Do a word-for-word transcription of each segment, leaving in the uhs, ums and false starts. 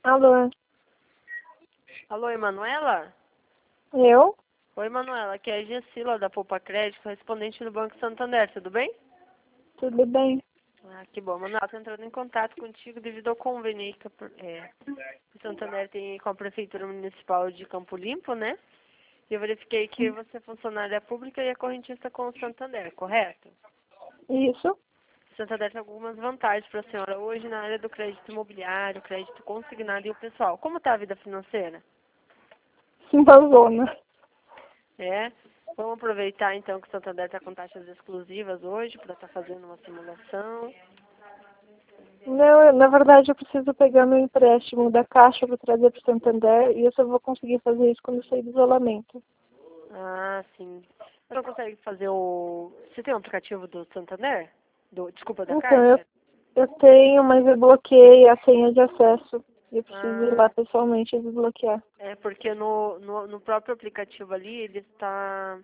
Alô? Alô, Emanuela? Eu? Oi, Emanuela, aqui é a Gessila da Poupa Crédito, correspondente do Banco Santander, tudo bem? Tudo bem? Ah, que bom. Manuela, estou entrando em contato contigo devido ao convênio que é, o Santander tem com a Prefeitura Municipal de Campo Limpo, né? E eu verifiquei que você é funcionária pública e é correntista com o Santander, correto? Isso? O Santander tem algumas vantagens para a senhora hoje na área do crédito imobiliário, crédito consignado e o pessoal. Como está a vida financeira? Uma zona. É? Vamos aproveitar então que o Santander está com taxas exclusivas hoje para estar fazendo uma simulação. Não, eu- na verdade eu preciso pegar meu empréstimo da Caixa para trazer para o Santander e eu só vou conseguir fazer isso quando eu sair do isolamento. Ah, sim. Você não consegue fazer o... Você tem um aplicativo do Santander? Do... Desculpa, da Então, eu, Caixa? eu tenho, mas eu bloqueei a senha de acesso. E eu preciso ir lá Ah, pessoalmente e desbloquear. é porque no, no, no próprio aplicativo ali ele está...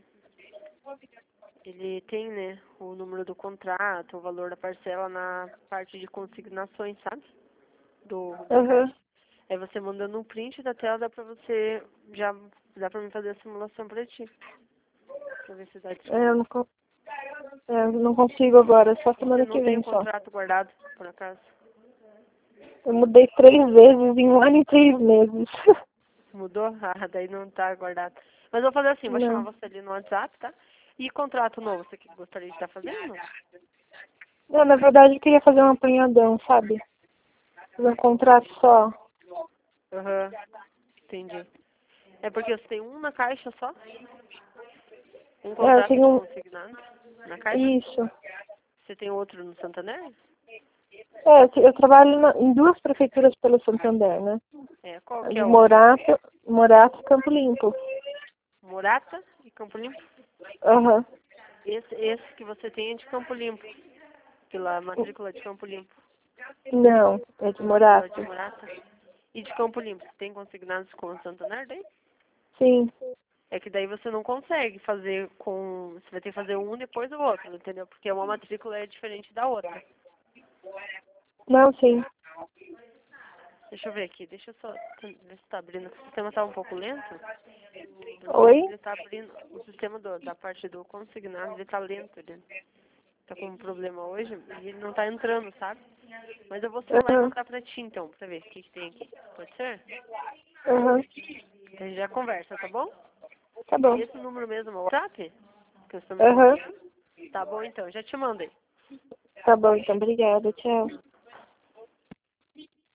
Ele tem, né, o número do contrato, o valor da parcela na parte de consignações, sabe? Do, da Aham. Caixa. Aí você mandando um print da tela, dá pra você já dá pra mim fazer a simulação pra ti. Pra ver se dá É, eu disponível. não, co- é, eu não consigo agora, só Você semana não que tem o vem só. contrato guardado, por acaso? Eu mudei três vezes em um ano e três meses. Mudou? Ah, daí não tá guardado. Mas eu vou fazer assim, vou chamar Não. você ali no WhatsApp, tá? E contrato novo, você que gostaria de estar fazendo? Não, na verdade eu queria fazer um apanhadão, sabe? Fazer um contrato só. Aham, entendi. É porque você tem um na caixa só? Um É, eu contrato de tenho um... consignado na caixa? Isso. Você tem outro no Santander? É, eu eu trabalho na- em duas prefeituras pelo Santander, né? É, qual A que de é o Morato, Morato e Campo Limpo. Morata e Campo Limpo? Aham. Esse, esse que você tem é de Campo Limpo, pela matrícula de Campo Limpo. Não, é de Pela de Morato. Morata. E de Campo Limpo, você tem consignados com o Santander daí? Sim. É que daí você não consegue fazer com... Você vai ter que fazer um depois do outro, entendeu? Porque uma matrícula é diferente da outra. Não, sim. Deixa eu ver aqui, deixa eu só ver se tá abrindo. O sistema tá um pouco lento. Oi? Ele tá abrindo, o sistema do, da parte do consignado, ele tá lento, ele tá com um problema hoje e ele não tá entrando, sabe? Mas eu vou simular e Aham. mandar pra ti então, pra ver o que, que tem aqui. Pode ser? Aham. A gente já conversa, tá bom? Tá bom. Esse número mesmo é o WhatsApp? Que você tá me Aham. falando? Tá bom então, já te mandei. Tá bom, então. Obrigada. Tchau.